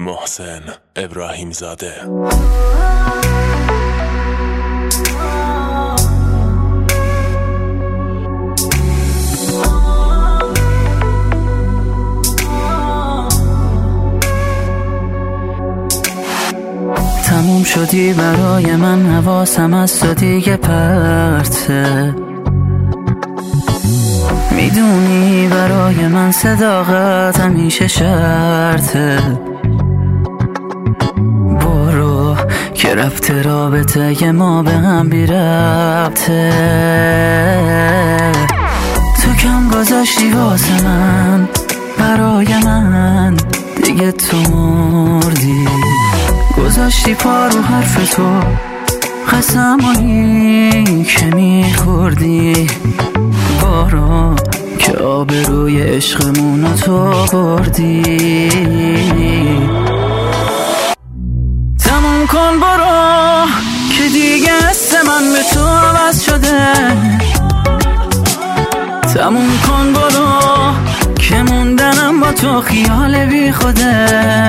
محسن ابراهیم زاده. تموم شدی برای من، حواسم از تو دیگه پرته. میدونی برای من صداقت همیشه شرطه. برو که رفت رابطه ما به هم بی ربطه. تو کم گذاشتی واسه من، برای من دیگه تو مردی. گذاشتی پا رو حرف تو، قسمایی که میخوردی. بارا که آبروی عشقمونو تو بردی. تموم کن برو که دیگه حس من به تو عوض شده. تموم کن برو که موندنم با تو خیال بی خوده.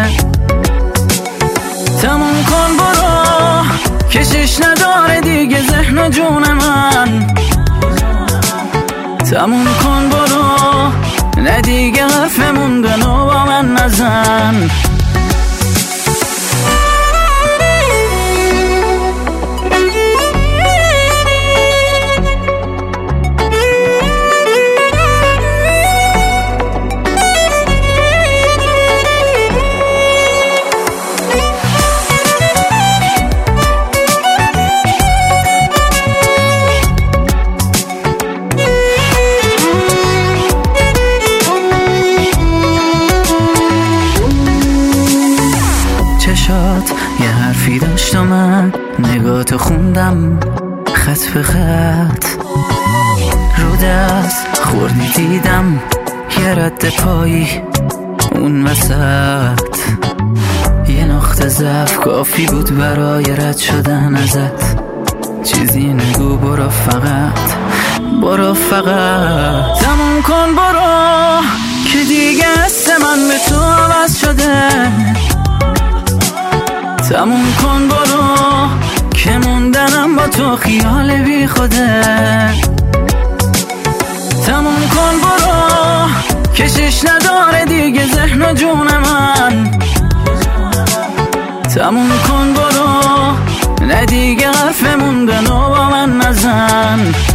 تموم کن برو کشش نداره دیگه ذهن و جون من. تموم کن برو نه دیگه حرفمون به نو با من نزن. یه حرفی داشت و من نگاتو خوندم خط به خط. رو دست خوردی دیدم یه رد پایی اون وسط. یه نقطه ضعف کافی بود برای رد شدن ازت. چیزی نگو برو فقط، برو فقط. تموم کن برو که دیگه حس من به تو عوض شده. تموم کن برو که موندنم با تو خیال بی خوده. تموم کن برو کشش نداره دیگه ذهن و جون من. تموم کن برو نه دیگه حرفمون به نو با من نزن.